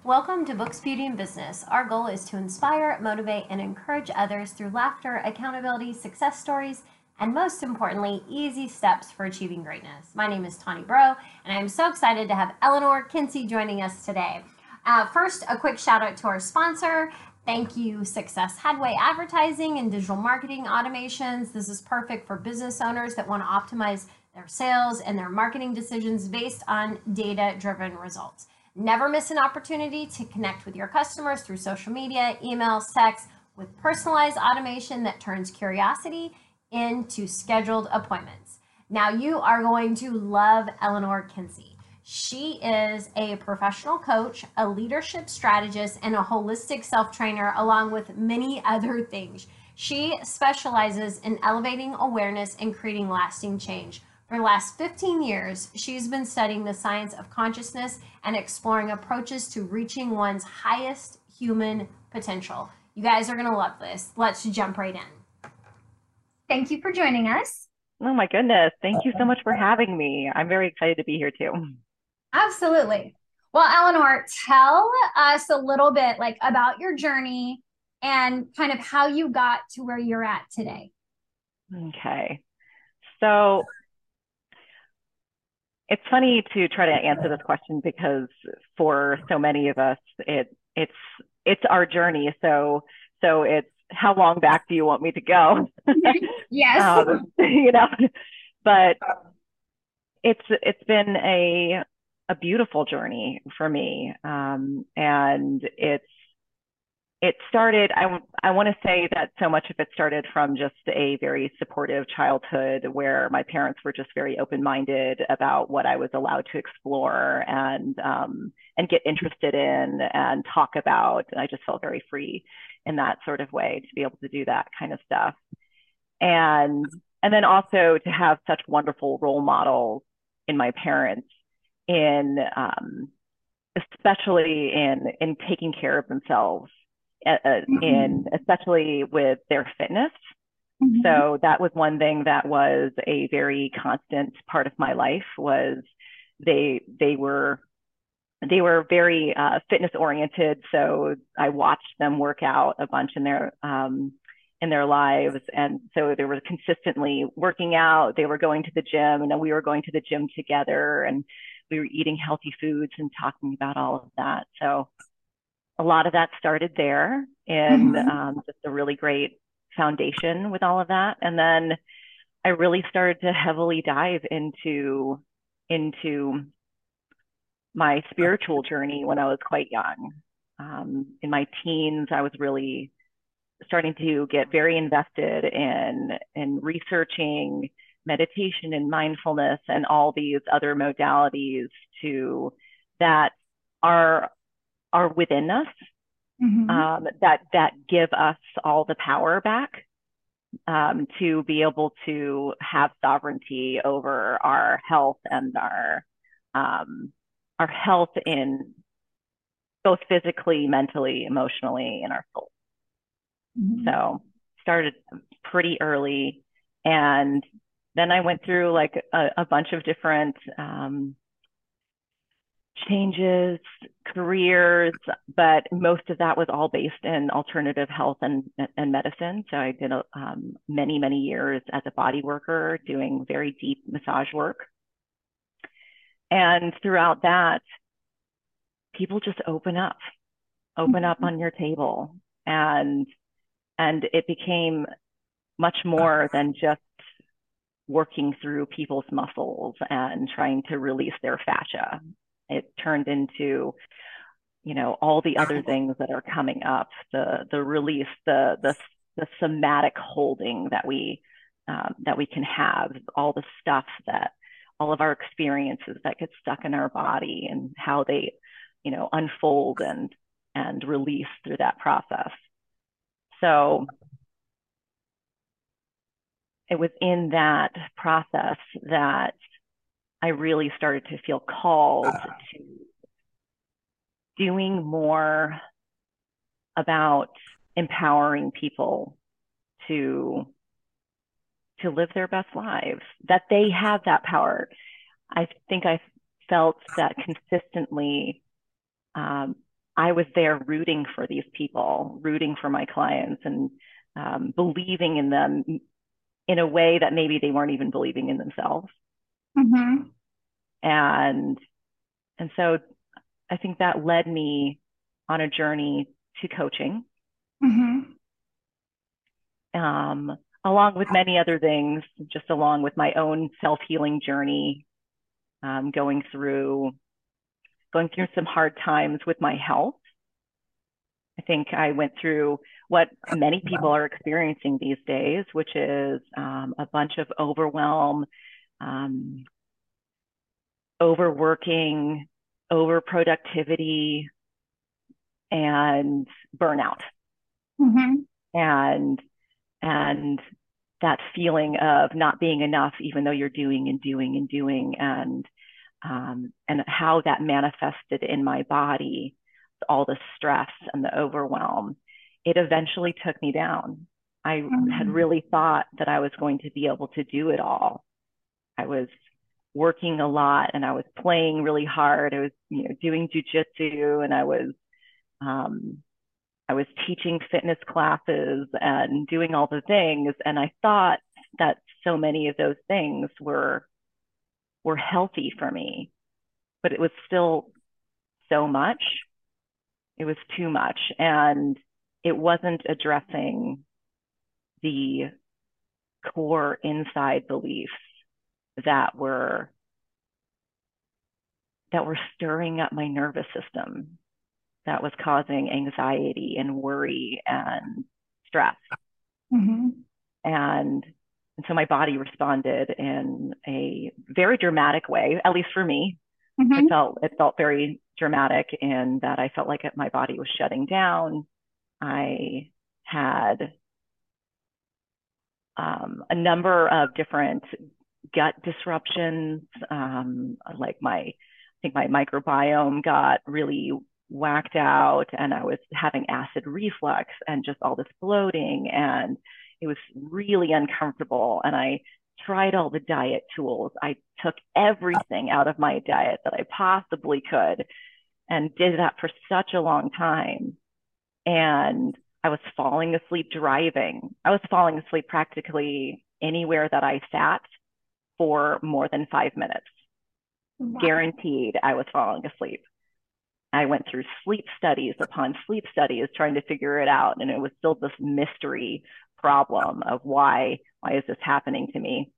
Welcome to Books, Beauty, and Business. Our goal is to inspire, motivate, and encourage others through laughter, accountability, success stories, and most importantly, easy steps for achieving greatness. My name is Tawny Bro, and I am so excited to have Eleanor Kinsey joining us today. First, a quick shout out to our sponsor. Thank you, Success Headway Advertising and Digital Marketing Automations. This is perfect for business owners that want to optimize their sales and their marketing decisions based on data-driven results. Never miss an opportunity to connect with your customers through social media, email, text, with personalized automation that turns curiosity into scheduled appointments. Now you are going to love Eleanor Kinsey. She is a professional coach, a leadership strategist, and a holistic self-trainer, along with many other things. She specializes in elevating awareness and creating lasting change. For the last 15 years, she's been studying the science of consciousness and exploring approaches to reaching one's highest human potential. You guys are going to love this. Let's jump right in. Thank you for joining us. Oh my goodness. Thank you so much for having me. I'm very excited to be here too. Absolutely. Well, Eleanor, tell us a little bit about your journey and kind of how you got to where you're at today. Okay. So it's funny to try to answer this question because for so many of us, it's our journey. So it's how long back do you want me to go? Yes. You know, but it's been a beautiful journey for me. And it started, I want to say that so much of it started from just a very supportive childhood where my parents were just very open-minded about what I was allowed to explore and get interested in and talk about. And I just felt very free in that sort of way to be able to do that kind of stuff. And and then also to have such wonderful role models in my parents in especially in taking care of themselves in especially with their fitness. So that was one thing that was a very constant part of my life was they were very fitness oriented. So I watched them work out a bunch in their lives, and so they were consistently working out. They were going to the gym, and then we were going to the gym together, and we were eating healthy foods and talking about all of that. So a lot of that started there and just a really great foundation with all of that. And then I really started to heavily dive into my spiritual journey when I was quite young. In my teens, I was really starting to get very invested in researching meditation and mindfulness and all these other modalities to that are are within us, that give us all the power back, to be able to have sovereignty over our health and our health in both physically, mentally, emotionally, and our soul. So started pretty early, and then I went through like a bunch of different changes, careers, but most of that was all based in alternative health and medicine. So I did many, many years as a body worker doing very deep massage work. And throughout that, people just open up on your table. And it became much more than just working through people's muscles and trying to release their fascia. It turned into, all the other things that are coming up, the release, the somatic holding that we can have, all the stuff that all of our experiences that get stuck in our body and how they, unfold and release through that process. So it was in that process that I really started to feel called to doing more about empowering people to live their best lives, that they have that power. I think I felt that consistently I was there rooting for these people, rooting for my clients, and believing in them in a way that maybe they weren't even believing in themselves. Mm-hmm. And and so I think that led me on a journey to coaching, Mm-hmm. along with many other things, just along with my own self-healing journey, going through some hard times with my health. I think I went through what many people are experiencing these days, which is a bunch of overwhelm, um, overworking, overproductivity, and burnout. Mm-hmm. And and that feeling of not being enough, even though you're doing and doing and doing, and how that manifested in my body, all the stress and the overwhelm, it eventually took me down. I had Mm-hmm. really thought that I was going to be able to do it all. I was working a lot and I was playing really hard. I was, doing jujitsu, and um, I was teaching fitness classes and doing all the things. And I thought that so many of those things were healthy for me, but it was still so much. It was too much. And it wasn't addressing the core inside beliefs that were stirring up my nervous system, that was causing anxiety and worry and stress. Mm-hmm. And so my body responded in a very dramatic way, at least for me. Mm-hmm. It felt very dramatic in that I felt like my body was shutting down. I had a number of different gut disruptions. I think my microbiome got really whacked out, and I was having acid reflux and just all this bloating, and it was really uncomfortable. And I tried all the diet tools. I took everything out of my diet that I possibly could and did that for such a long time. And I was falling asleep driving. I was falling asleep practically anywhere that I sat for more than 5 minutes. Wow. Guaranteed I was falling asleep. I went through sleep studies upon sleep studies trying to figure it out. And it was still this mystery problem of why is this happening to me?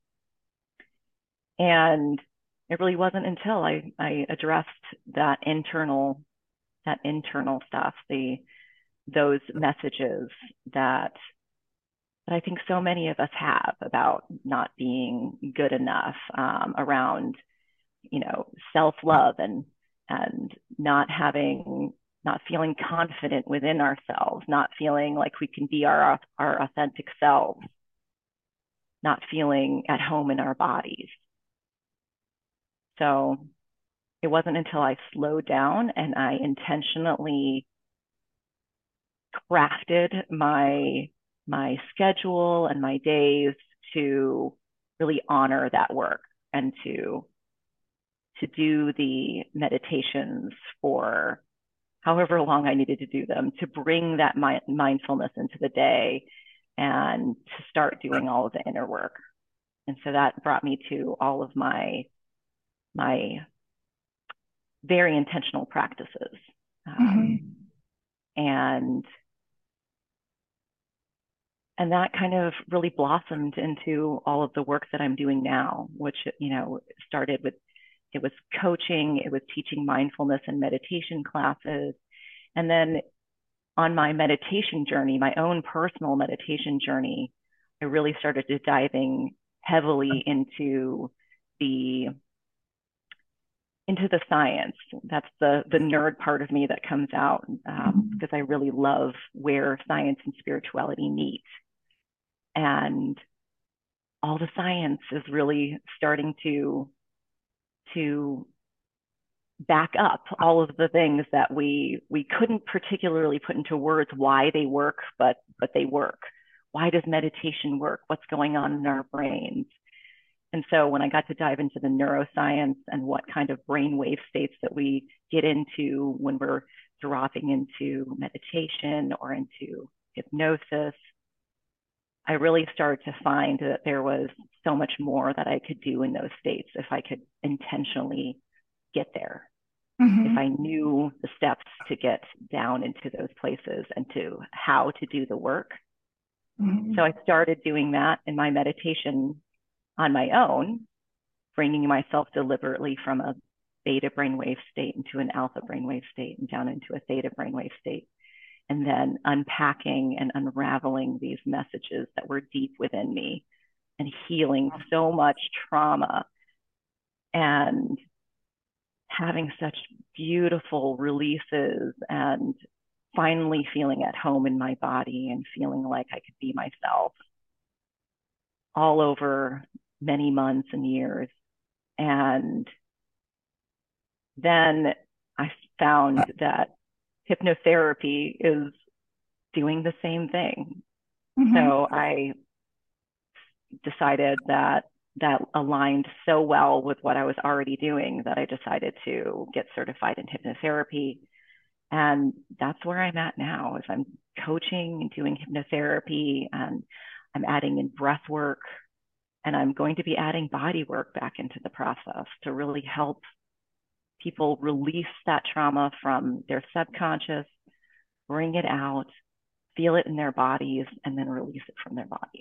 And it really wasn't until I addressed that internal stuff, those messages that I think so many of us have about not being good enough, around, self-love and not feeling confident within ourselves, not feeling like we can be our authentic selves, not feeling at home in our bodies. So it wasn't until I slowed down and I intentionally crafted my schedule and my days to really honor that work and to do the meditations for however long I needed to do them, to bring that mindfulness into the day and to start doing all of the inner work. And so that brought me to all of my very intentional practices. And that kind of really blossomed into all of the work that I'm doing now, which, started with, it was coaching, it was teaching mindfulness and meditation classes. And then on my meditation journey, my own personal meditation journey, I really started diving heavily into the science. That's the nerd part of me that comes out, because I really love where science and spirituality meet. And all the science is really starting to back up all of the things that we couldn't particularly put into words why they work, but they work. Why does meditation work? What's going on in our brains? And so when I got to dive into the neuroscience and what kind of brainwave states that we get into when we're dropping into meditation or into hypnosis, I really started to find that there was so much more that I could do in those states if I could intentionally get there. If I knew the steps to get down into those places and to how to do the work. So I started doing that in my meditation on my own, bringing myself deliberately from a beta brainwave state into an alpha brainwave state and down into a theta brainwave state, and then unpacking and unraveling these messages that were deep within me and healing so much trauma and having such beautiful releases and finally feeling at home in my body and feeling like I could be myself all over many months and years. And then I found that hypnotherapy is doing the same thing. So I decided that aligned so well with what I was already doing that I decided to get certified in hypnotherapy. And that's where I'm at now, is I'm coaching and doing hypnotherapy, and I'm adding in breath work, and I'm going to be adding body work back into the process to really help people release that trauma from their subconscious, bring it out, feel it in their bodies, and then release it from their bodies.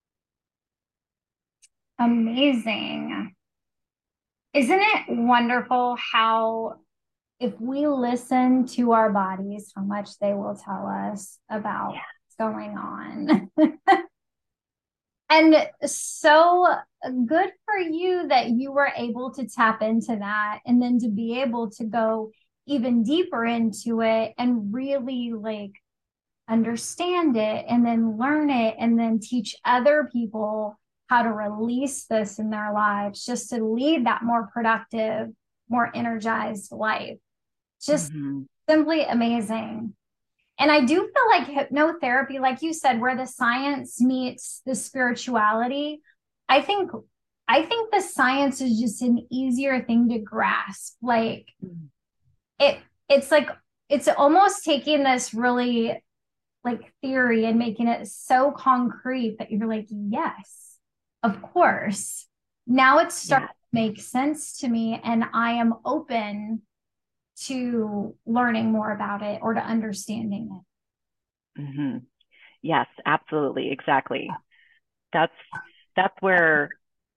Amazing. Isn't it wonderful how if we listen to our bodies, how much they will tell us about what's going on? And so good for you that you were able to tap into that, and then to be able to go even deeper into it and really like understand it and then learn it and then teach other people how to release this in their lives just to lead that more productive, more energized life. Just simply amazing. And I do feel like hypnotherapy, like you said, where the science meets the spirituality, I think the science is just an easier thing to grasp. Like it's like it's almost taking this really like theory and making it so concrete that you're like, yes, of course. Now it's starting to make sense to me, and I am open to learning more about it or to understanding it. Yes, absolutely. Exactly. That's where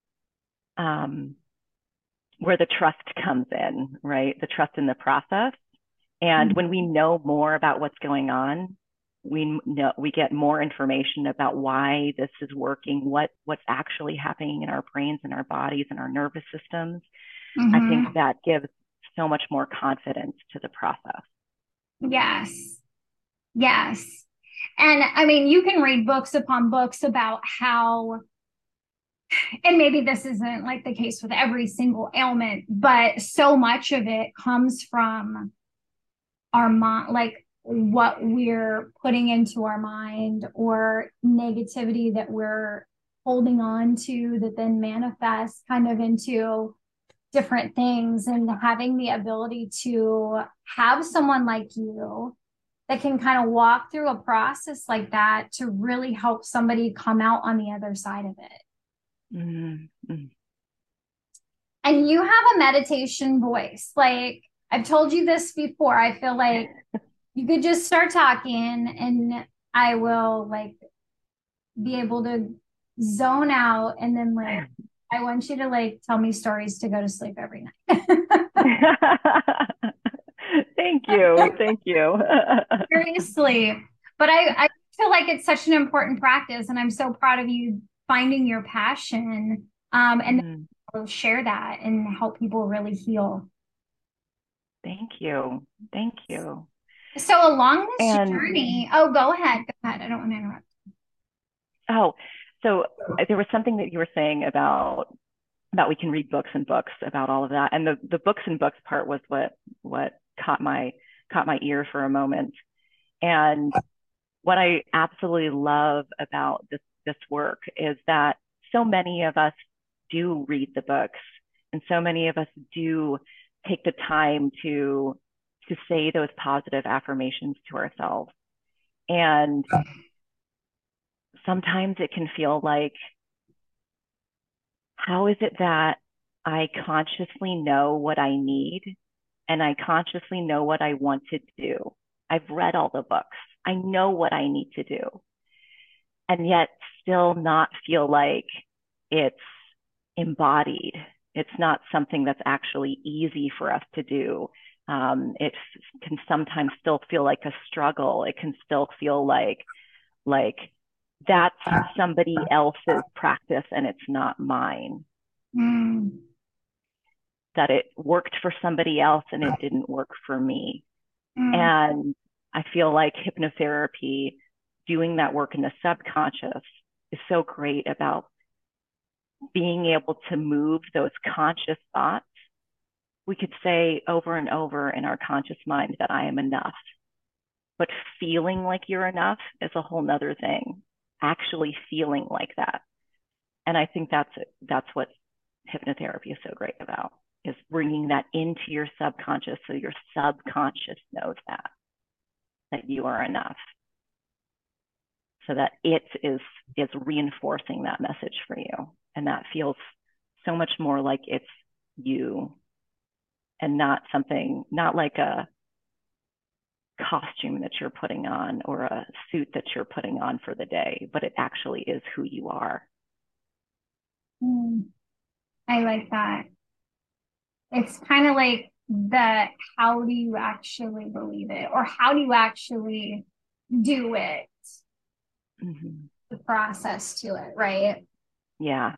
the trust comes in, right? The trust in the process. And when we know more about what's going on, we get more information about why this is working, what's actually happening in our brains and our bodies and our nervous systems. I think that gives so much more confidence to the process. Yes. And I mean, you can read books upon books about how, and maybe this isn't like the case with every single ailment, but so much of it comes from our mind, like what we're putting into our mind or negativity that we're holding on to that then manifests kind of into different things. And having the ability to have someone like you that can kind of walk through a process like that to really help somebody come out on the other side of it. And you have a meditation voice. Like I've told you this before. I feel like you could just start talking and I will like be able to zone out, and then like I want you to like tell me stories to go to sleep every night. Thank you. Seriously. But I feel like it's such an important practice, and I'm so proud of you finding your passion and share that and help people really heal. Thank you. So along this journey, go ahead. I don't want to interrupt. Oh, so there was something that you were saying about we can read books and books about all of that. And the books and books part was what caught my ear for a moment. And what I absolutely love about this work is that so many of us do read the books, and so many of us do take the time to to say those positive affirmations to ourselves. And sometimes it can feel like, how is it that I consciously know what I need and I consciously know what I want to do? I've read all the books. I know what I need to do, and yet still not feel like it's embodied. It's not something that's actually easy for us to do. It can sometimes still feel like a struggle. It can still feel like that's somebody else's practice and it's not mine. Mm. That it worked for somebody else and it didn't work for me. Mm. And I feel like hypnotherapy, doing that work in the subconscious, is so great about being able to move those conscious thoughts. We could say over and over in our conscious mind that I am enough, but feeling like you're enough is a whole nother thing. Actually feeling like that. And I think that's what hypnotherapy is so great about, is bringing that into your subconscious so your subconscious knows that you are enough, so that it is reinforcing that message for you. And that feels so much more like it's you and not like a costume that you're putting on or a suit that you're putting on for the day, but it actually is who you are. I like that. It's kind of like how do you actually believe it, or how do you actually do it? Mm-hmm. The process to it, right? Yeah.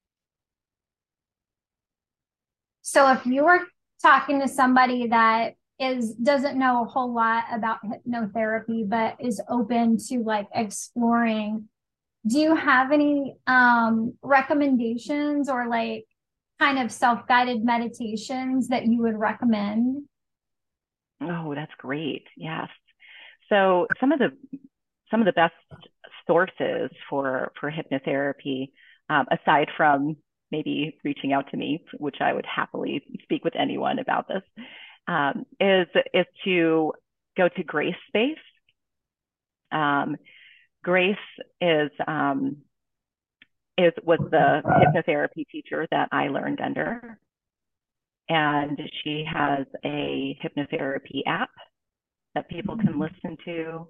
So if you were talking to somebody that doesn't know a whole lot about hypnotherapy but is open to like exploring, do you have any recommendations or like kind of self-guided meditations that you would recommend? Oh, that's great. Yes. So some of the best sources for hypnotherapy, aside from maybe reaching out to me, which I would happily speak with anyone about this, is to go to Grace Space. Grace was the hypnotherapy teacher that I learned under, and she has a hypnotherapy app that people can listen to,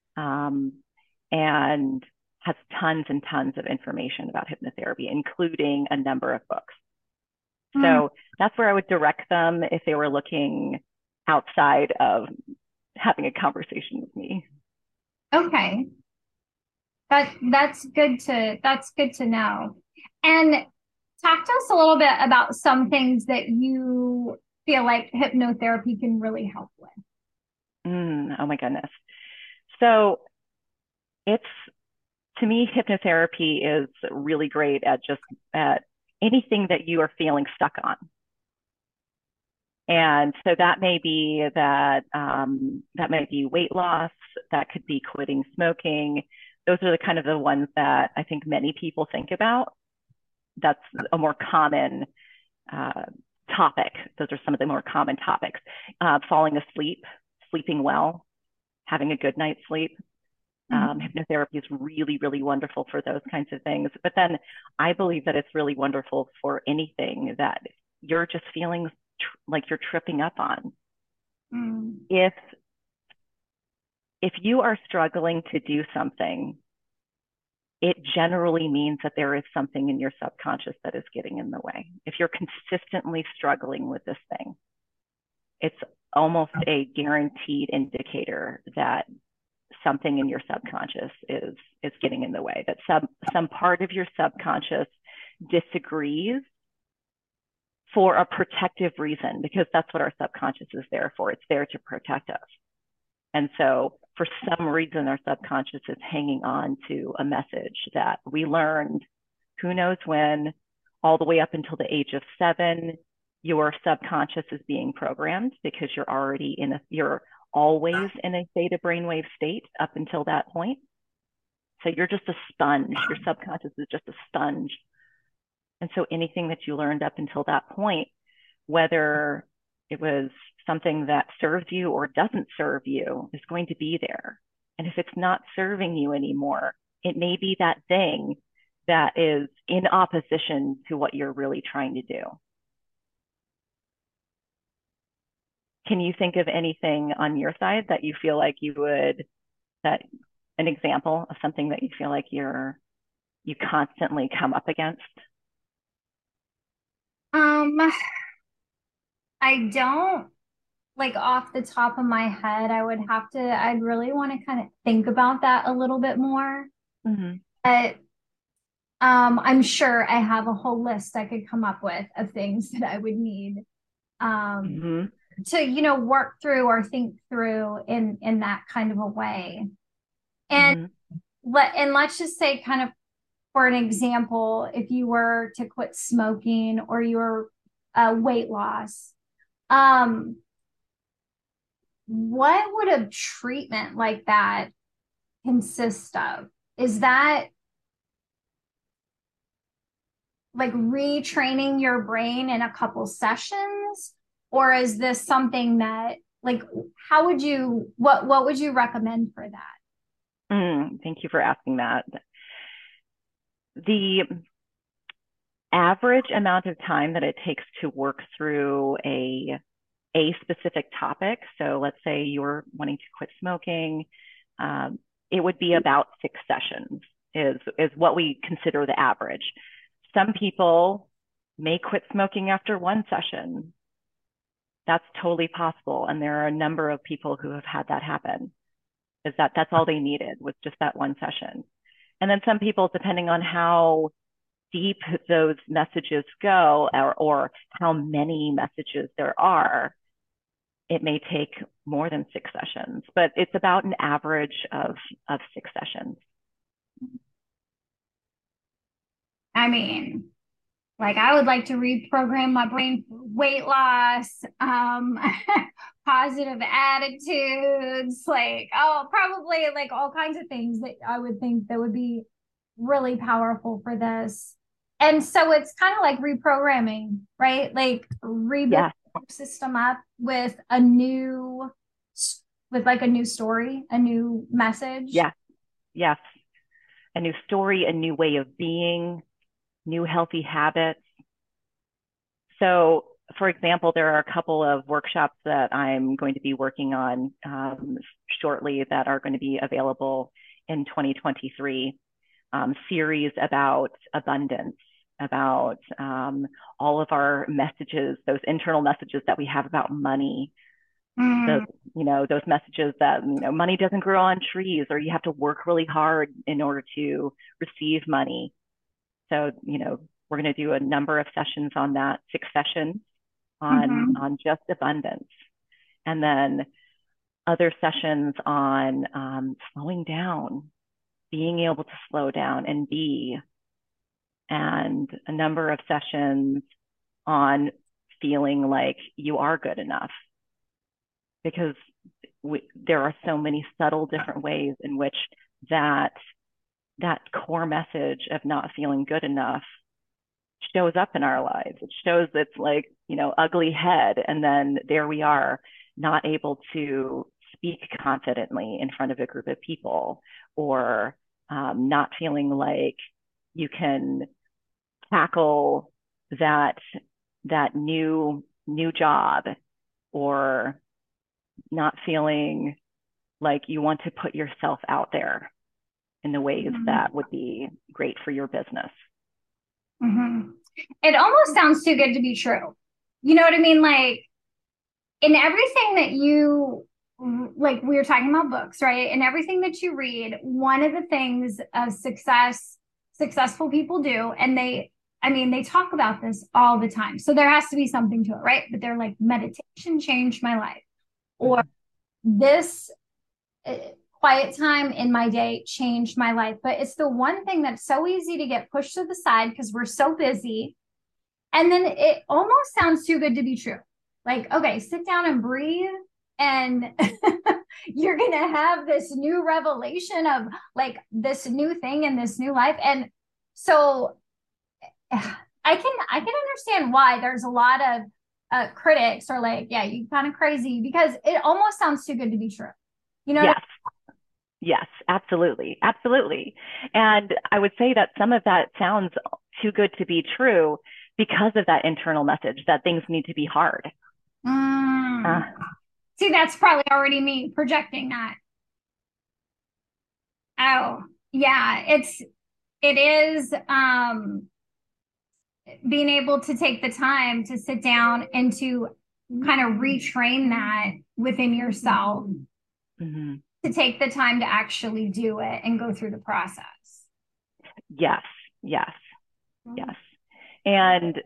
and has tons and tons of information about hypnotherapy, including a number of books. So that's where I would direct them if they were looking outside of having a conversation with me. Okay. That's good to know. And talk to us a little bit about some things that you feel like hypnotherapy can really help with. Oh my goodness. So to me, hypnotherapy is really great at anything that you are feeling stuck on. And so that may be weight loss, that could be quitting smoking. Those are the kind of the ones that I think many people think about. That's a more common topic. Those are some of the more common topics. Falling asleep, sleeping well, having a good night's sleep. Hypnotherapy is really, really wonderful for those kinds of things. But then I believe that it's really wonderful for anything that you're just feeling like you're tripping up on. If you are struggling to do something, it generally means that there is something in your subconscious that is getting in the way. If you're consistently struggling with this thing, it's almost a guaranteed indicator that something in your subconscious is getting in the way, that some part of your subconscious disagrees for a protective reason, because that's what our subconscious is there for. It's there to protect us. And so for some reason, our subconscious is hanging on to a message that we learned, who knows when, all the way up until the age of 7. Your subconscious is being programmed because you're always in a theta brainwave state up until that point. So you're just a sponge. Your subconscious is just a sponge. And so anything that you learned up until that point, whether it was something that serves you or doesn't serve you is going to be there. And if it's not serving you anymore, it may be that thing that is in opposition to what you're really trying to do. Can you think of anything on your side that you feel like you would, that an example of something that you feel like you constantly come up against? I don't, like, off the top of my head. I'd really want to kind of think about that a little bit more. Mm-hmm. But I'm sure I have a whole list I could come up with of things that I would need Mm-hmm. to, work through or think through in that kind of a way. And Mm-hmm. let's just say, kind of, for an example, if you were to quit smoking or your weight loss, what would a treatment like that consist of? Is that like retraining your brain in a couple sessions? Or is this something that, like, what would you recommend for that? Thank you for asking that. The average amount of time that it takes to work through a specific topic. So let's say you're wanting to quit smoking. It would be about 6 sessions is what we consider the average. Some people may quit smoking after 1 session. That's totally possible. And there are a number of people who have had that happen. That's all they needed was just that 1 session. And then some people, depending on how deep those messages go or how many messages there are, it may take more than 6 sessions, but it's about an average of 6 sessions. I mean, like, I would like to reprogram my brain for weight loss, positive attitudes, like, probably like all kinds of things that I would think that would be really powerful for this. And so it's kind of like reprogramming, right? Like rebuild the system up with like a new story, a new message. Yeah. Yes. A new story, a new way of being, new healthy habits. So, for example, there are a couple of workshops that I'm going to be working on shortly that are going to be available in 2023, series about abundance, about all of our messages, those internal messages that we have about money. Those messages that, money doesn't grow on trees, or you have to work really hard in order to receive money. So, we're going to do a number of sessions on that, 6 sessions on just abundance. And then other sessions on slowing down, being able to slow down and be, and a number of sessions on feeling like you are good enough. Because there are so many subtle different ways in which that core message of not feeling good enough shows up in our lives. It shows its like, ugly head. And then there we are, not able to speak confidently in front of a group of people, or not feeling like you can tackle that new job, or not feeling like you want to put yourself out there in the ways that would be great for your business. It almost sounds too good to be true. You know what I mean? Like, in everything that you, like, we were talking about books, right? And everything that you read, one of the things of successful people do, and they talk about this all the time. So there has to be something to it, right? But they're like, meditation changed my life, or this quiet time in my day changed my life. But it's the one thing that's so easy to get pushed to the side because we're so busy. And then it almost sounds too good to be true. Like, okay, sit down and breathe, and you're going to have this new revelation of like this new thing in this new life. And so I can understand why there's a lot of critics are like, yeah, you kind of crazy because it almost sounds too good to be true. You know what Yes. Yes, absolutely. Absolutely. And I would say that some of that sounds too good to be true because of that internal message that things need to be hard. I Uh, mean? See, that's probably already me projecting that. Oh, yeah, it is being able to take the time to sit down and to kind of retrain that within yourself, mhm. to take the time to actually do it and go through the process. Yes, yes, yes. And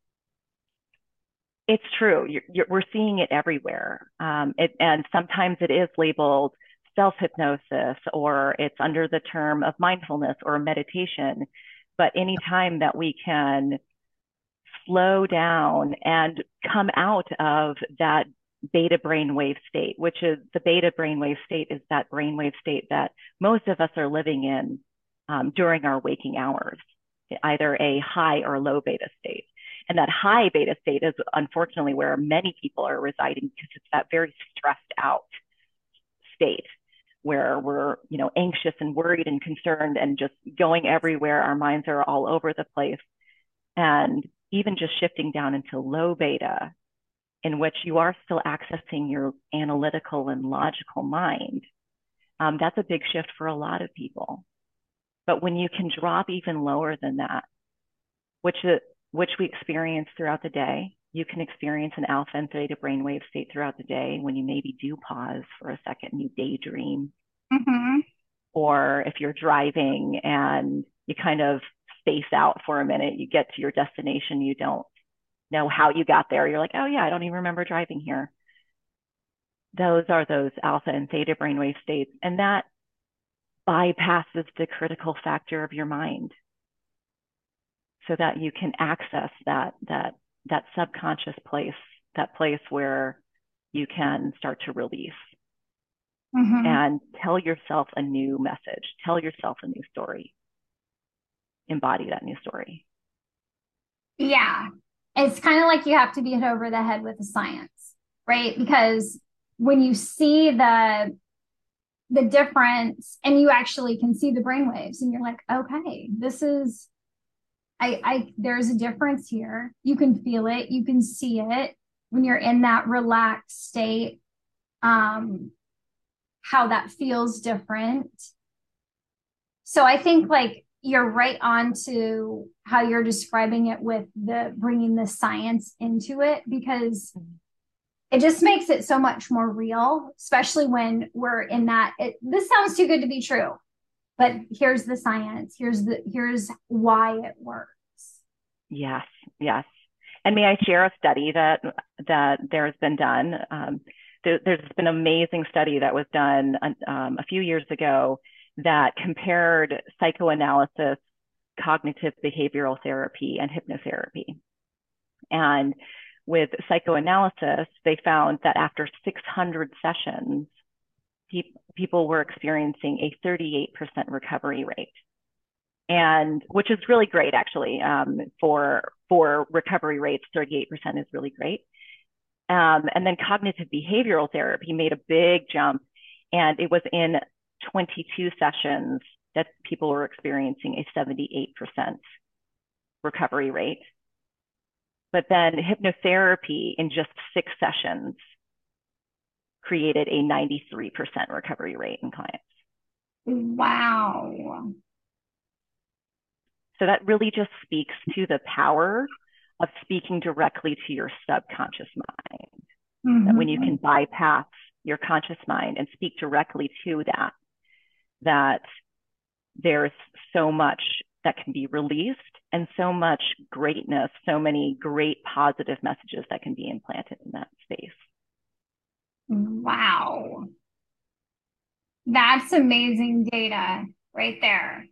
it's true. We're seeing it everywhere. And sometimes it is labeled self hypnosis or it's under the term of mindfulness or meditation. But anytime that we can slow down and come out of that beta brainwave state, which is the beta brainwave state is that brainwave state that most of us are living in during our waking hours, either a high or low beta state. And that high beta state is unfortunately where many people are residing because it's that very stressed out state where we're, anxious and worried and concerned and just going everywhere. Our minds are all over the place. And even just shifting down into low beta, in which you are still accessing your analytical and logical mind, that's a big shift for a lot of people. But when you can drop even lower than that, which we experience throughout the day, you can experience an alpha and theta brainwave state throughout the day when you maybe do pause for a second and you daydream. Mm-hmm. Or if you're driving and you kind of space out for a minute, you get to your destination, you don't know how you got there. You're like, oh yeah, I don't even remember driving here. Those are those alpha and theta brainwave states. And that bypasses the critical factor of your mind so that you can access that subconscious place, that place where you can start to release Mm-hmm. and tell yourself a new message, tell yourself a new story, embody that new story. Yeah. It's kind of like you have to be hit over the head with the science, right? Because when you see the difference and you actually can see the brainwaves and you're like, okay, this is I there's a difference here. You can feel it, you can see it when you're in that relaxed state, how that feels different. So I think like you're right on to how you're describing it with the bringing the science into it because it just makes it so much more real, especially when we're in that. This sounds too good to be true, but here's the science. Here's why it works. Yes, yes. And may I share a study that there's been done? There's been an amazing study that was done a few years ago that compared psychoanalysis, cognitive behavioral therapy, and hypnotherapy. And with psychoanalysis, they found that after 600 sessions, people were experiencing a 38% recovery rate. And which is really great, actually, for recovery rates, 38% is really great. And then cognitive behavioral therapy made a big jump, and it was in 22 sessions that people were experiencing a 78% recovery rate. But then hypnotherapy in just 6 sessions created a 93% recovery rate in clients. Wow. So that really just speaks to the power of speaking directly to your subconscious mind. Mm-hmm. That when you can bypass your conscious mind and speak directly to that there's so much that can be released and so much greatness, so many great positive messages that can be implanted in that space. Wow. That's amazing data right there.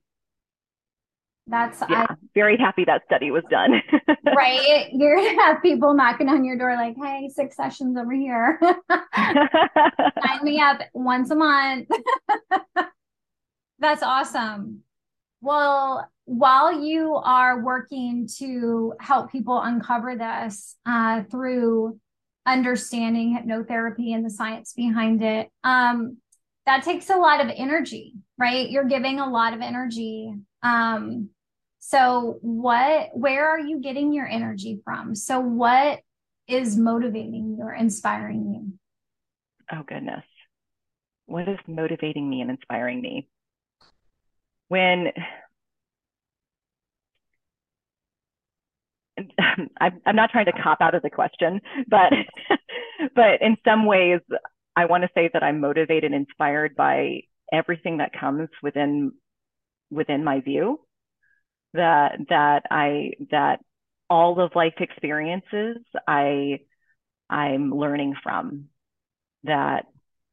Very happy that study was done. Right. You're gonna have people knocking on your door like, hey, 6 sessions over here. Sign me up once a month. That's awesome. Well, while you are working to help people uncover this through understanding hypnotherapy and the science behind it, that takes a lot of energy, right? You're giving a lot of energy. So where are you getting your energy from? So what is motivating you or inspiring you? Oh, goodness. What is motivating me and inspiring me? When I'm not trying to cop out of the question, but but in some ways, I want to say that I'm motivated and inspired by everything that comes within my view. That all of life experiences I'm learning from. That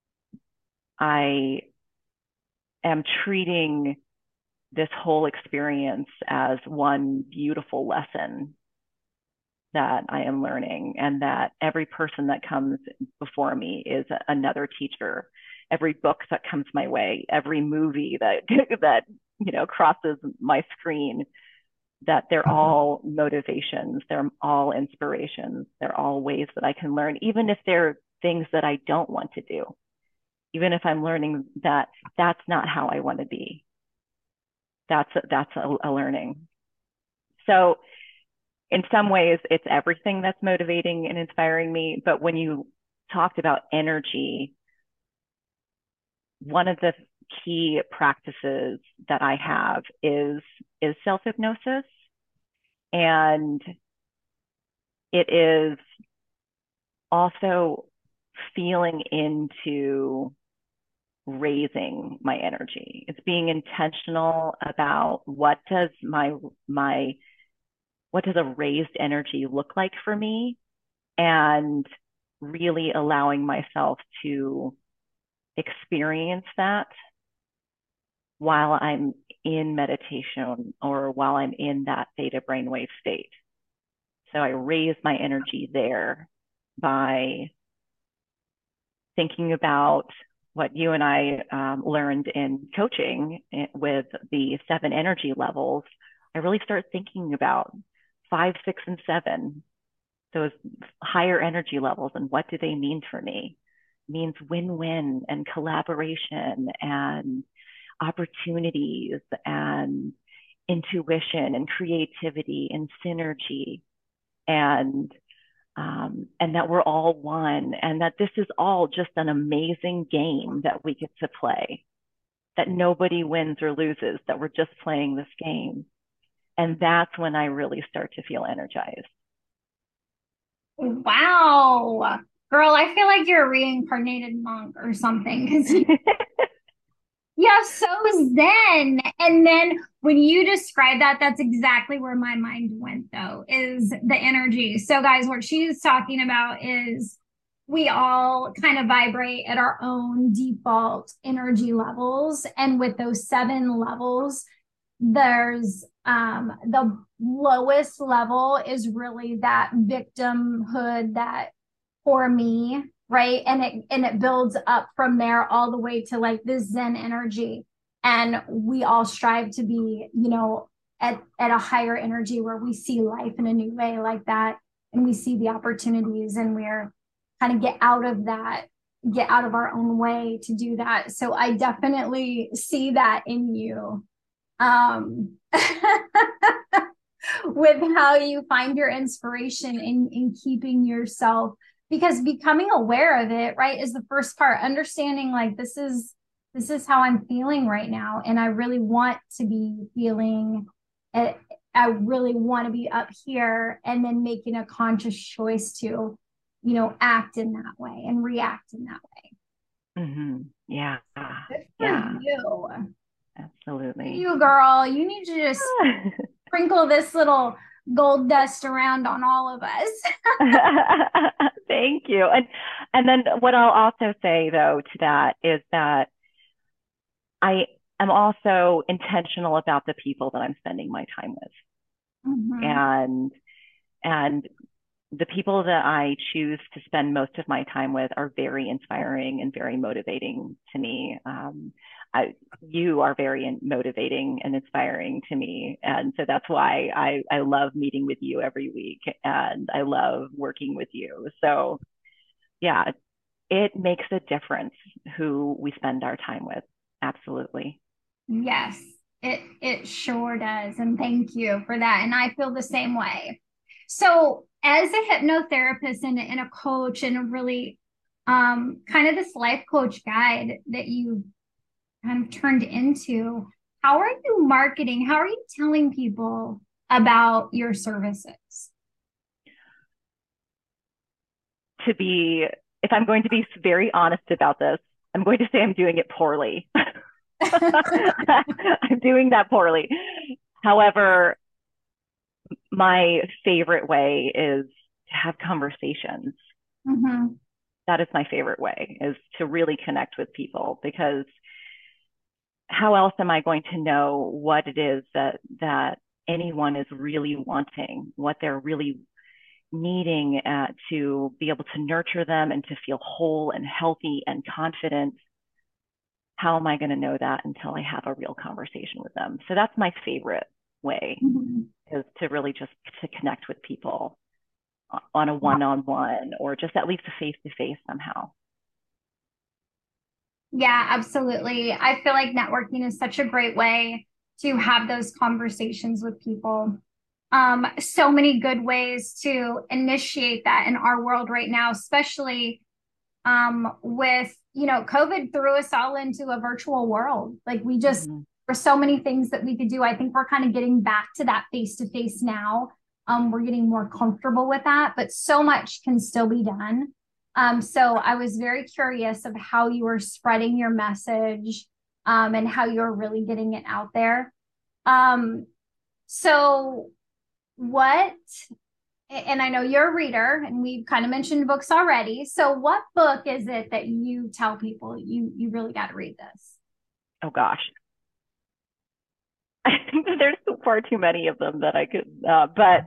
I am treating this whole experience as one beautiful lesson that I am learning, and that every person that comes before me is another teacher. Every book that comes my way, every movie that that crosses my screen, that they're all motivations, they're all inspirations, they're all ways that I can learn, even if they're things that I don't want to do, even if I'm learning that that's not how I want to be. That's a learning. So in some ways, it's everything that's motivating and inspiring me. But when you talked about energy, one of the key practices that I have is self-hypnosis. And it is also feeling into raising my energy. It's being intentional about what does a raised energy look like for me, and really allowing myself to experience that while I'm in meditation or while I'm in that theta brainwave state. So I raise my energy there by thinking about what you and I learned in coaching with the 7 energy levels. I really start thinking about 5, 6, and 7, those higher energy levels, and what do they mean for me? It means win-win and collaboration and opportunities and intuition and creativity and synergy, and that we're all one, and that this is all just an amazing game that we get to play, that nobody wins or loses, that we're just playing this game. And that's when I really start to feel energized. Wow. Girl, I feel like you're a reincarnated monk or something because yeah, so zen. And then when you describe that, that's exactly where my mind went, though, is the energy. So, guys, what she's talking about is we all kind of vibrate at our own default energy levels. And with those 7 levels, there's the lowest level is really that victimhood, that poor me, right? And it builds up from there all the way to like this zen energy. And we all strive to be, at a higher energy where we see life in a new way like that, and we see the opportunities, and we're kind of get out of our own way to do that. So I definitely see that in you. With how you find your inspiration in keeping yourself, because becoming aware of it, right, is the first part. Understanding like this is how I'm feeling right now, and I really want to be feeling it. I really want to be up here, and then making a conscious choice to, act in that way and react in that way. Mm-hmm. Yeah. Good for you. Absolutely. You girl, you need to just sprinkle this little gold dust around on all of us. Thank you. And then what I'll also say though to that is that I am also intentional about the people that I'm spending my time with. Mm-hmm. And the people that I choose to spend most of my time with are very inspiring and very motivating to me. You are very motivating and inspiring to me. And so that's why I love meeting with you every week and I love working with you. So yeah, it makes a difference who we spend our time with. Absolutely. Yes, it sure does. And thank you for that. And I feel the same way. So, as a hypnotherapist and a coach and a really kind of this life coach guide that you kind of turned into, how are you marketing? How are you telling people about your services? If I'm going to be very honest about this, I'm going to say I'm doing it poorly. I'm doing that poorly. However, my favorite way is to have conversations. Mm-hmm. That is my favorite way, is to really connect with people, because how else am I going to know what it is that anyone is really wanting, what they're really needing to be able to nurture them and to feel whole and healthy and confident? How am I going to know that until I have a real conversation with them? So that's my favorite way, Mm-hmm. is to really just to connect with people on a one-on-one or just at least a face-to-face somehow. Yeah, absolutely. I feel like networking is such a great way to have those conversations with people. So many good ways to initiate that in our world right now, especially with, COVID threw us all into a virtual world. Like we just, Mm-hmm. for so many things that we could do. I think we're kind of getting back to that face to face now. We're getting more comfortable with that, but so much can still be done. So I was very curious of how you were spreading your message, and how you're really getting it out there. Um, so what, and I know you're a reader and we've kind of mentioned books already. So what book is it that you tell people you really got to read this? Oh gosh. I think that there's far too many of them that I could, but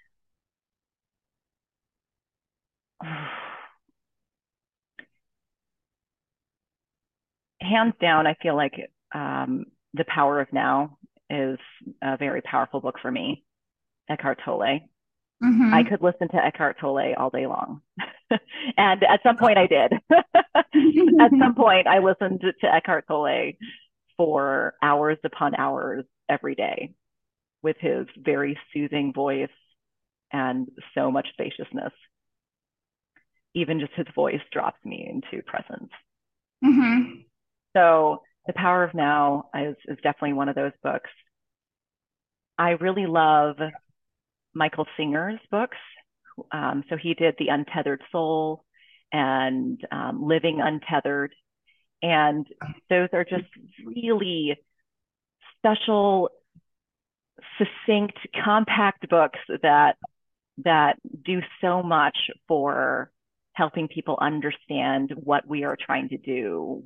hands down, I feel like The Power of Now is a very powerful book for me. Eckhart Tolle. I Mm-hmm. could listen to Eckhart Tolle all day long. And at some point I did. At some point I listened to Eckhart Tolle for hours upon hours every day with his very soothing voice and so much spaciousness. Even just his voice drops me into presence. Mm-hmm. So The Power of Now is definitely one of those books. I really love Michael Singer's books. So he did The Untethered Soul and Living Untethered. And those are just really special, succinct, compact books that do so much for helping people understand what we are trying to do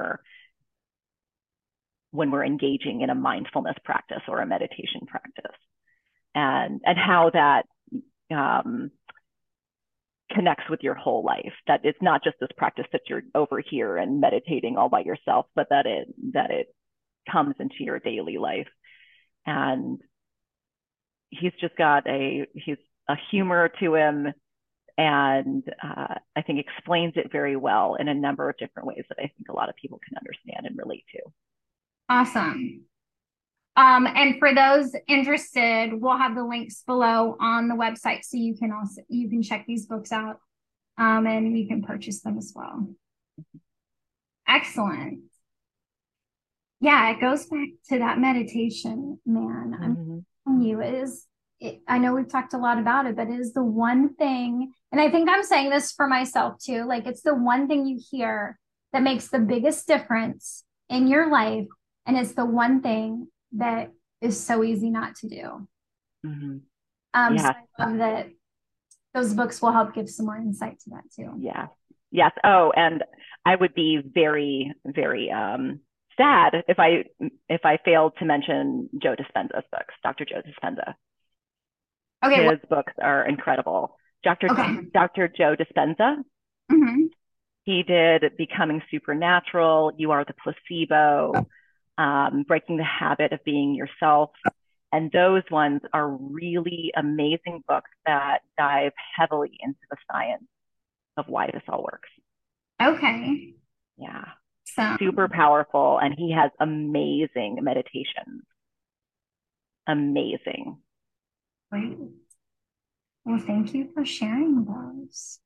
when we're engaging in a mindfulness practice or a meditation practice, and how that um, connects with your whole life. That it's not just this practice that you're over here and meditating all by yourself, but that it comes into your daily life. And he's a humor to him, and I think explains it very well in a number of different ways that I think a lot of people can understand and relate to. Awesome. And for those interested, we'll have the links below on the website so you can check these books out, and you can purchase them as well. Excellent. Yeah, it goes back to that meditation, man. I'm telling you, I know we've talked a lot about it, but it is the one thing, and I think I'm saying this for myself too, like it's the one thing you hear that makes the biggest difference in your life. And it's the one thing that is so easy not to do. Mm-hmm. So I love that those books will help give some more insight to that too. Yeah. Yes. Oh, and I would be very, very sad if I failed to mention Joe Dispenza's books, Dr. Joe Dispenza. Okay. His books are incredible. Dr. Okay. Dr. Joe Dispenza. Mm-hmm. He did Becoming Supernatural, You Are the Placebo, Breaking the Habit of Being Yourself. And those ones are really amazing books that dive heavily into the science of why this all works. Okay. Yeah, So super powerful. And he has amazing meditations. Amazing. great. Well, thank you for sharing those.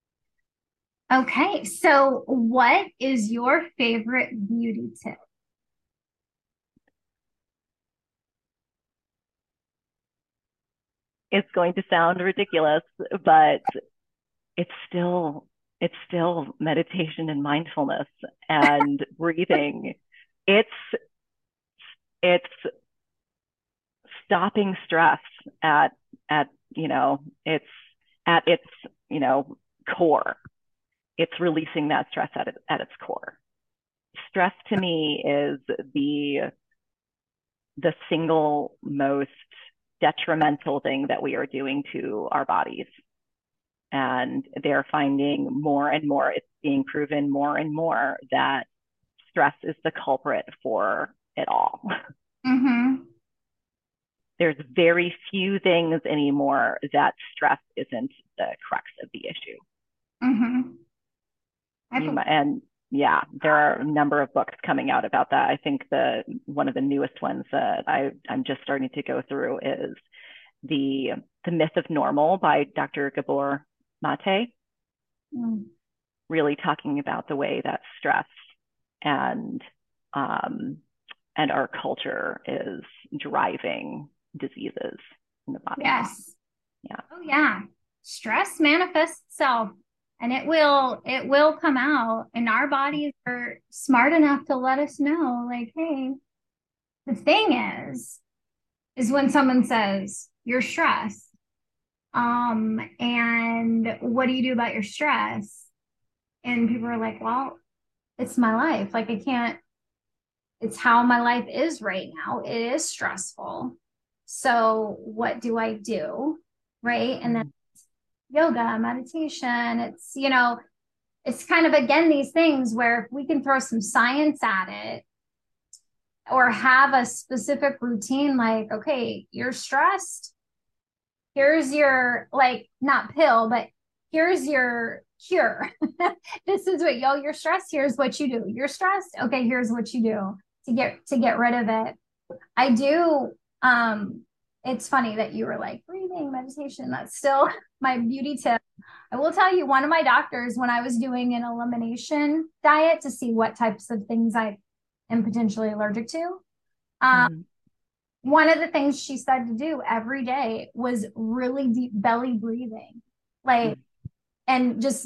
Okay, so what is your favorite beauty tip? It's going to sound ridiculous, but it's still it's still meditation and mindfulness and breathing. It's it's stopping stress at at it's at its core. It's releasing that stress at its core. Stress to me is the single most detrimental thing that we are doing to our bodies. And they're finding more and more, it's being proven more and more that stress is the culprit for it all. Mm-hmm. There's very few things anymore that stress isn't the crux of the issue. Mm-hmm. And yeah, there are a number of books coming out about that. I think one of the newest ones that I'm just starting to go through is the Myth of Normal by Dr. Gabor Mate. Mm. Really talking about the way that stress and our culture is driving diseases in the body. Yes. Yeah. Oh yeah. Stress manifests itself and it will come out and our bodies are smart enough to let us know like, hey, the thing is when someone says you're stressed, and what do you do about your stress? And people are like, well, it's my life. Like I can't, it's how my life is right now. It is stressful. So what do I do? Right. And then yoga, meditation, it's kind of again these things where if we can throw some science at it or have a specific routine, like, okay, you're stressed. Here's your like not pill, but here's your cure. This is what you're stressed. Here's what you do. You're stressed. Okay, here's what you do to get rid of it. I do. It's funny that you were like breathing meditation. That's still my beauty tip. I will tell you, one of my doctors, when I was doing an elimination diet to see what types of things I am potentially allergic to, um, one of the things she said to do every day was really deep belly breathing, like, and just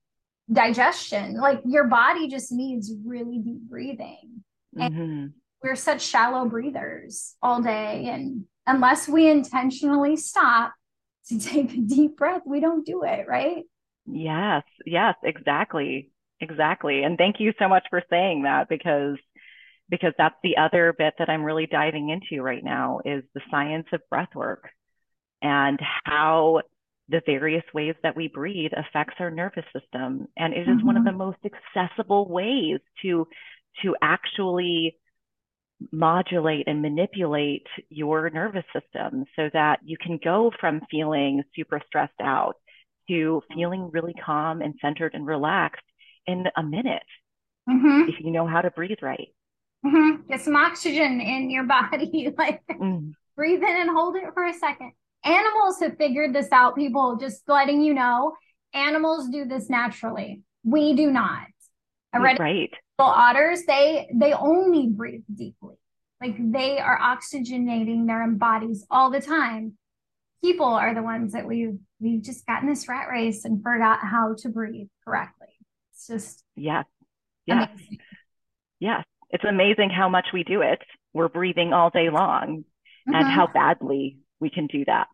digestion. Like your body just needs really deep breathing. And we're such shallow breathers all day. And unless we intentionally stop to take a deep breath, we don't do it, right? Yes, yes, exactly. Exactly. And thank you so much for saying that because that's the other bit that I'm really diving into right now is the science of breath work and how the various ways that we breathe affects our nervous system. And it is one of the most accessible ways to actually modulate and manipulate your nervous system so that you can go from feeling super stressed out to feeling really calm and centered and relaxed in a minute if you know how to breathe right. Get some oxygen in your body. Like breathe in and hold it for a second. Animals have figured this out, people, just letting you know. Animals do this naturally. We do not. I read right. Otters, they only breathe deeply. Like they are oxygenating their bodies all the time. People are the ones that we've just gotten this rat race and forgot how to breathe correctly. It's just amazing. Yes. It's amazing how much we do it. We're breathing all day long and how badly we can do that.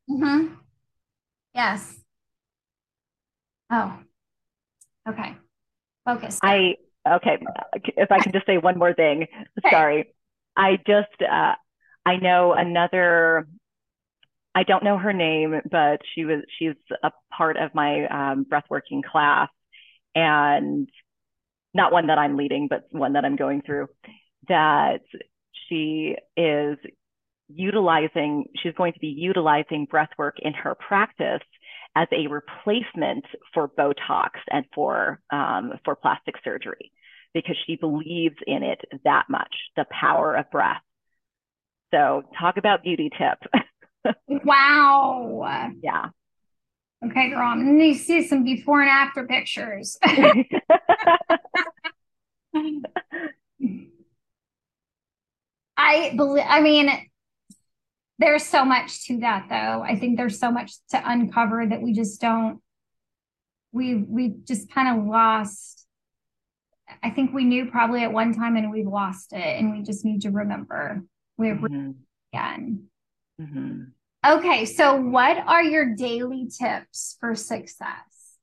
Yes. Oh, okay. Focus. Okay. If I can just say one more thing. Okay. Sorry. I know I don't know her name, but she's a part of my breathworking class, and not one that I'm leading, but one that I'm going through. That she is she's going to be utilizing breathwork in her practice as a replacement for Botox and for plastic surgery, because she believes in it that much, the power of breath. So talk about beauty tip. Wow. Yeah. Okay, girl, I'm gonna need to see some before and after pictures. I mean, there's so much to that though. I think there's so much to uncover that we just don't, we just kind of lost. I think we knew probably at one time and we've lost it and we just need to remember we're Mm-hmm. again. Mm-hmm. Okay, so what are your daily tips for success?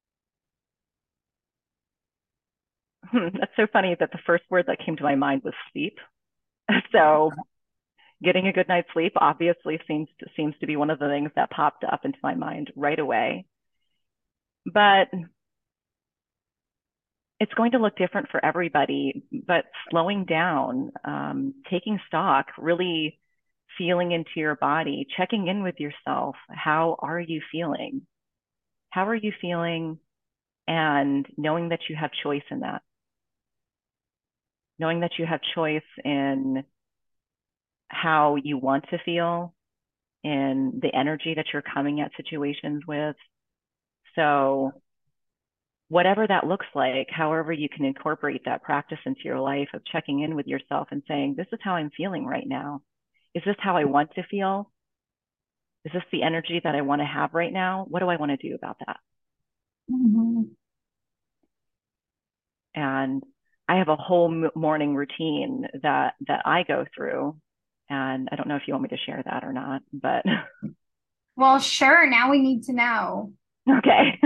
That's so funny that the first word that came to my mind was sleep. So getting a good night's sleep obviously seems to be one of the things that popped up into my mind right away. But it's going to look different for everybody. But slowing down, taking stock, really feeling into your body, checking in with yourself. How are you feeling? How are you feeling? And knowing that you have choice in that, knowing that you have choice in how you want to feel, in the energy that you're coming at situations with. So whatever that looks like, however you can incorporate that practice into your life of checking in with yourself and saying, this is how I'm feeling right now. Is this how I want to feel? Is this the energy that I want to have right now? What do I want to do about that? Mhm. And I have a whole morning routine that I go through. And I don't know if you want me to share that or not, but Well, sure. Now we need to know. okay.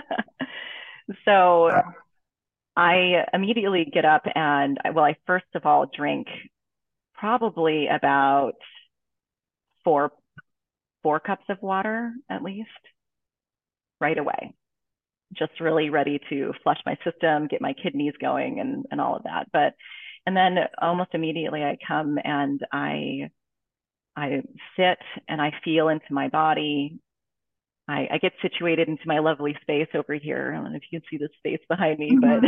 So I immediately get up and, well, I first of all drink probably about four four cups of water at least right away. Just really ready to flush my system, get my kidneys going, and all of that. And then almost immediately I come and I sit and I feel into my body. I get situated into my lovely space over here. I don't know if you can see the space behind me, but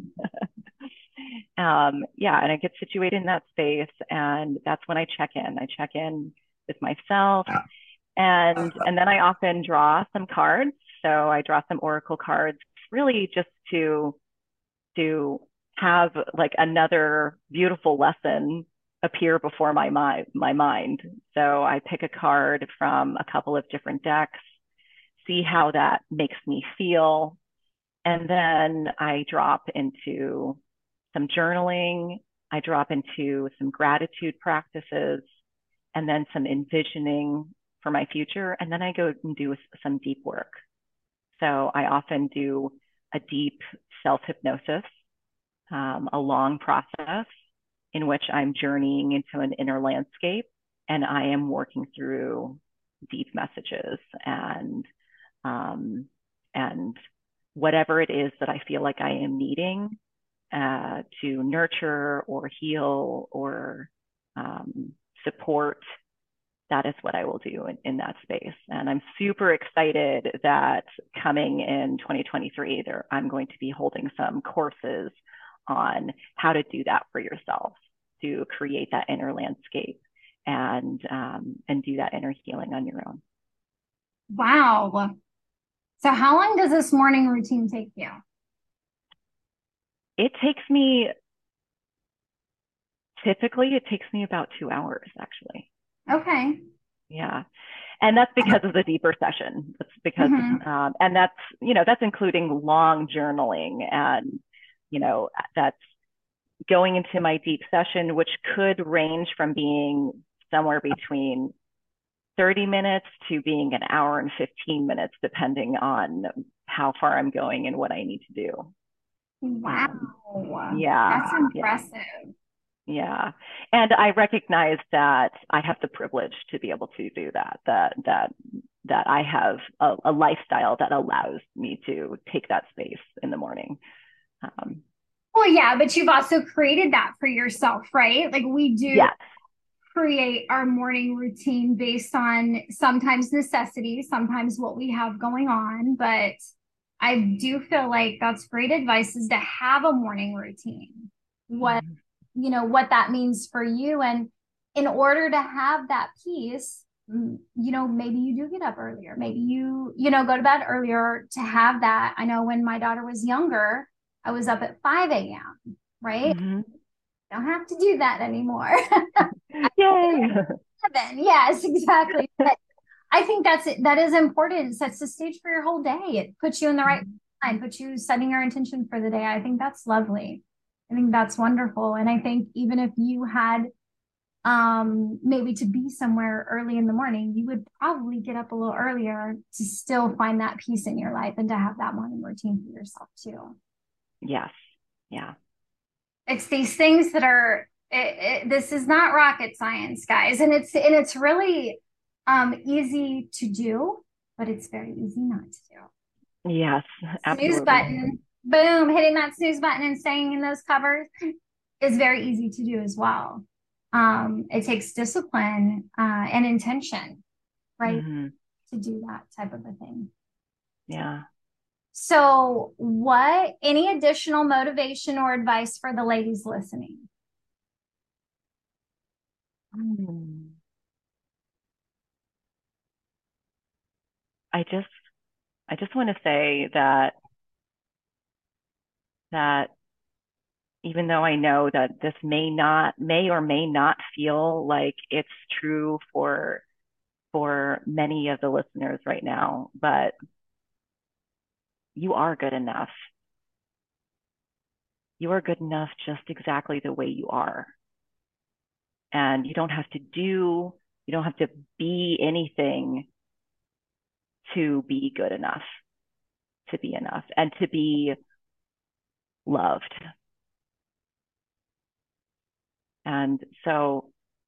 yeah, and I get situated in that space, and that's when I check in. I check in with myself, and then I often draw some cards. So I draw some oracle cards, really just to have like another beautiful lesson appear before my mind. So I pick a card from a couple of different decks, see how that makes me feel, and then I drop into some journaling. I drop into some gratitude practices, and then some envisioning for my future. And then I go and do some deep work. So I often do a deep self hypnosis, a long process in which I'm journeying into an inner landscape and I am working through deep messages um, and whatever it is that I feel like I am needing to nurture or heal or support. That is what I will do in that space. And I'm super excited that coming in 2023, I'm going to be holding some courses on how to do that for yourself, to create that inner landscape and do that inner healing on your own. Wow. So how long does this morning routine take you? Typically it takes me about 2 hours actually. Okay. Yeah. And that's because of the deeper session. That's because, and that's including long journaling and, that's going into my deep session, which could range from being somewhere between 30 minutes to being an hour and 15 minutes, depending on how far I'm going and what I need to do. Wow. Yeah. That's impressive. Yeah. And I recognize that I have the privilege to be able to do that I have a lifestyle that allows me to take that space in the morning. Um, Well, yeah, but you've also created that for yourself, right? Like we do yes. create our morning routine based on sometimes necessity, sometimes what we have going on. But I do feel like that's great advice is to have a morning routine. What, Mhm. what that means for you. And in order to have that peace, maybe you do get up earlier. Maybe go to bed earlier to have that. I know when my daughter was younger, I was up at 5 a.m., right? Mhm. Don't have to do that anymore. Yay. Seven. Yes, exactly. But I think that is important. It sets the stage for your whole day. It puts you in the right time, puts you setting your intention for the day. I think that's lovely. I think that's wonderful. And I think even if you had maybe to be somewhere early in the morning, you would probably get up a little earlier to still find that peace in your life and to have that morning routine for yourself too. Yes. Yeah. It's these things that are this is not rocket science, guys, and it's really easy to do, but it's very easy not to do. Yes, Snooze absolutely. button, boom, hitting that snooze button and staying in those covers is very easy to do as well. It takes discipline and intention, right, Hmm. to do that type of a thing. Yeah. So, any additional motivation or advice for the ladies listening? Hmm. I just I just want to say that even though I know that this may or may not feel like it's true for many of the listeners right now, but you are good enough. You are good enough just exactly the way you are. And you don't have to be anything to be good enough, to be enough, and to be loved. And so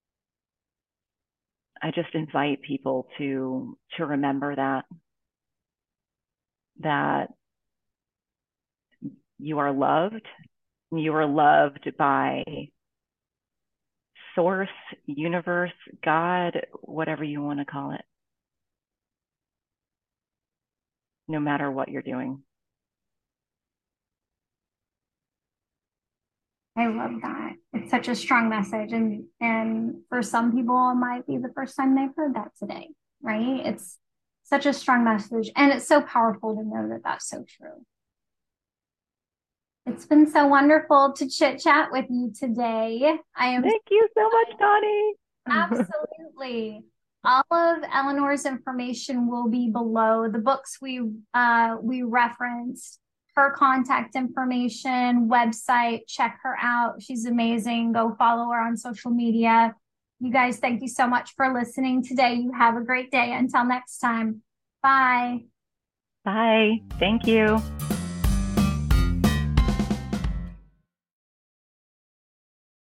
I just invite people to remember that you are loved. You are loved by source, universe, God, whatever you want to call it, no matter what you're doing. I love that. It's such a strong message. And for some people, it might be the first time they've heard that today, right? It's such a strong message. And it's so powerful to know that that's so true. It's been so wonderful to chit chat with you today. I am Thank you so much, Connie. absolutely. All of Eleanor's information will be below the books we referenced, her contact information, website. Check her out. She's amazing. Go follow her on social media. You guys, thank you so much for listening today. You have a great day. Until next time. Bye. Bye. Thank you.